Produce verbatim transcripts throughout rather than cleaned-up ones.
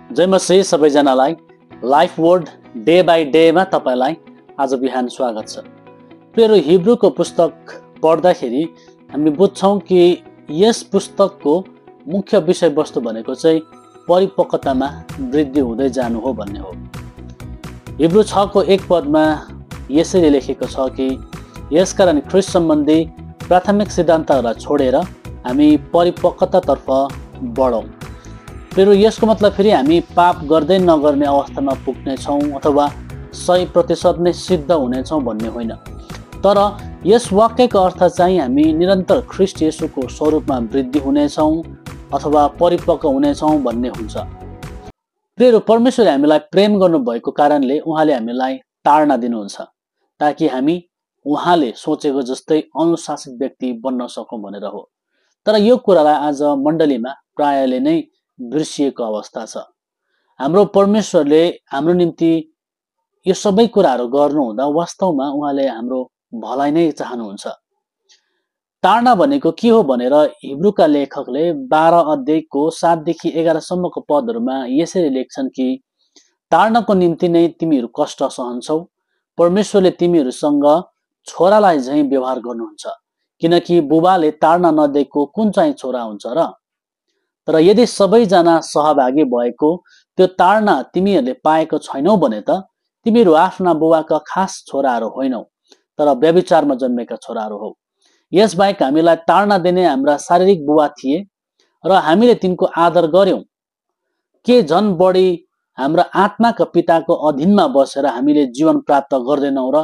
जय मसीह सबैजनालाई life word day by डेमा तपाईलाई आज बिहान स्वागत छ। प्रियहरू, हिब्रूको पुस्तक पढ्दाखेरि हामी बुझ्छौँ कि यस पुस्तकको मुख्य विषयवस्तु भनेको चाहिँ परिपक्वतामा वृद्धि हुँदै जानु हो भन्ने हो। हिब्रू छको एक पदमा यसरी लेखेको छ कि यसकारण ख्रीष्ट सम्बन्धी प्राथमिक सिद्धान्तहरूलाई छोडेर हामी परिपक्वतातर्फ बढौँ। फेरि यसको मतलब फेरि हामी पाप गर्दै नगर्ने अवस्थामा पुग्नेछौँ अथवा सय प्रतिशत नै सिद्ध हुनेछौँ भन्ने होइन, तर यस वाक्यको अर्थ चाहिँ हामी निरन्तर ख्रीष्ट येशूको स्वरूपमा वृद्धि हुनेछौँ अथवा परिपक्व हुनेछौँ भन्ने हुन्छ। प्रियहरू, परमेश्वरले हामीलाई प्रेम गर्नुभएको कारणले उहाँले हामीलाई ताडना दिनुहुन्छ ताकि हामी उहाँले सोचेको जस्तै अनुशासित व्यक्ति बन्न सकौँ भनेर हो। तर यो कुरालाई आज मण्डलीमा प्रायले नै बिर्सिएको अवस्था छ। हाम्रो परमेश्वरले हाम्रो निम्ति यो सबै कुराहरू गर्नुहुँदा वास्तवमा उहाँले हाम्रो भलाइ नै चाहनुहुन्छ। ताडना भनेको के हो भनेर हिब्रूका लेखकले बाह्र अध्यायको सातदेखि एघारसम्मको पदहरूमा यसरी लेख्छन् कि ताडनाको निम्ति नै तिमीहरू कष्ट सहन्छौ। परमेश्वरले तिमीहरूसँग छोरालाई झैँ व्यवहार गर्नुहुन्छ, किनकि बुबाले ताडना नदिएको कुन चाहिँ छोरा हुन्छ र? तर यदि सबैजना सहभागी भएको त्यो ताडना तिमीहरूले पाएको छैनौ भने त तिमीहरू आफ्ना बुबाका खास छोराहरू होइनौ, तर व्यभिचारमा जन्मेका छोराहरू हौ। यसबाहेक हामीलाई ताडना दिने हाम्रा शारीरिक बुबा थिए र हामीले तिनको आदर गर्यौं। के झन् बढी हाम्रा आत्माका पिताको अधीनमा बसेर हामीले जीवन प्राप्त गर्दैनौ र?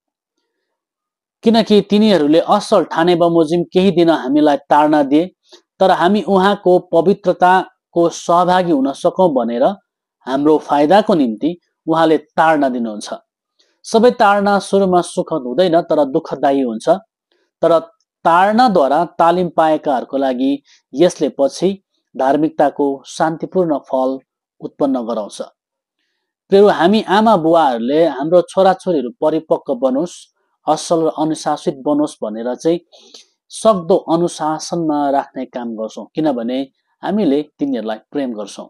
किनकि तिनीहरूले असल ठाने बमोजिम केही दिन हामीलाई ताडना दिए, तर हामी उहाँको पवित्रताको सहभागी हुन सकौँ भनेर हाम्रो फाइदाको निम्ति उहाँले ताडना दिनुहुन्छ। सबै ताडना सुरुमा सुखद हुँदैन, तर दुःखदायी हुन्छ। तर ताडनाद्वारा तालिम पाएकाहरूको लागि यसले पछि धार्मिकताको शान्तिपूर्ण फल उत्पन्न गराउँछ। प्रिय, हामी आमा बुवाहरूले हाम्रो छोराछोरीहरू परिपक्व बनोस्, असल र अनुशासित बनोस् भनेर चाहिँ सक्दो अनुशासनमा राख्ने काम गर्छौँ, किनभने हामीले तिनीहरूलाई प्रेम गर्छौँ।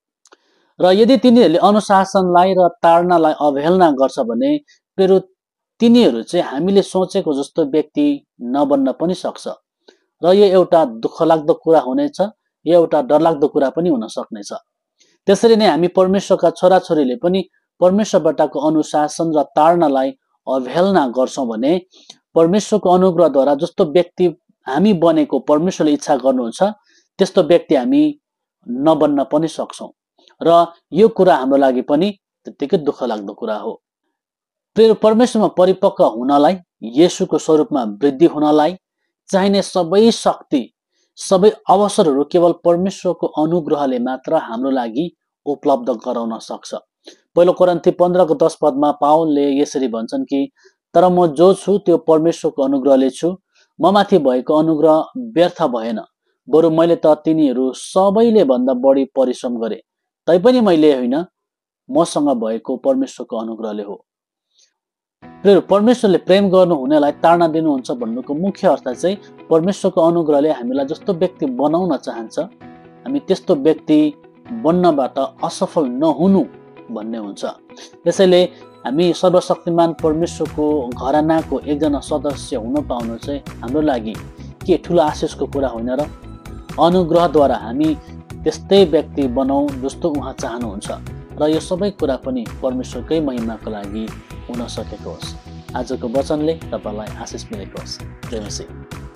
र यदि तिनीहरूले अनुशासनलाई र ताडनालाई अवहेलना गर्छ भने फेरि तिनीहरू चाहिँ हामीले सोचेको जस्तो व्यक्ति नबन्न पनि सक्छ र यो एउटा दुःखलाग्दो कुरा हुनेछ, यो एउटा डरलाग्दो कुरा पनि हुन सक्नेछ। त्यसरी नै हामी परमेश्वरका छोराछोरीले पनि परमेश्वरबाटको अनुशासन र ताडनालाई अवहेलना गर्छौँ भने परमेश्वरको अनुग्रहद्वारा जस्तो व्यक्ति हामी बनेको परमेश्वरले इच्छा गर्नुहुन्छ त्यस्तो व्यक्ति हामी नबन्न पनि सक्छौँ र यो कुरा हाम्रो लागि पनि त्यत्तिकै दुःख लाग्दो कुरा हो। प्रिय, परमेश्वरमा परिपक्व हुनलाई, येशूको स्वरूपमा वृद्धि हुनलाई चाहिने सबै शक्ति, सबै अवसरहरू केवल परमेश्वरको अनुग्रहले मात्र हाम्रो लागि उपलब्ध गराउन सक्छ। पहिलो कोरिन्थी पन्ध्रको दस पदमा पावलले यसरी भन्छन् कि तर म जो छु त्यो परमेश्वरको अनुग्रहले छु, म माथि भएको अनुग्रह व्यर्थ भएन, बरु मैले त तिनीहरू सबैले भन्दा बढी परिश्रम गरे, तैपनि मैले होइन, मसँग भएको परमेश्वरको अनुग्रहले हो। प्रिय, परमेश्वरले प्रेम गर्नु हुनेलाई ताडना दिनुहुन्छ भन्नुको मुख्य अर्थ चाहिँ परमेश्वरको अनुग्रहले हामीलाई जस्तो व्यक्ति बनाउन चाहन्छ, हामी त्यस्तो व्यक्ति बन्नबाट असफल नहुनु भन्ने हुन्छ। त्यसैले हामी सर्वशक्तिमान परमेश्वरको घरानाको एकजना सदस्य हुन पाउनु चाहिँ हाम्रो लागि के ठुलो आशिषको कुरा होइन र? अनुग्रहद्वारा हामी त्यस्तै व्यक्ति बनाऊ जस्तो उहाँ चाहनुहुन्छ र यो सबै कुरा पनि परमेश्वरकै महिमाको लागि हुन सकेको होस्। आजको वचनले तपाईँलाई आशिष मिलेको होस्। जय मसीह।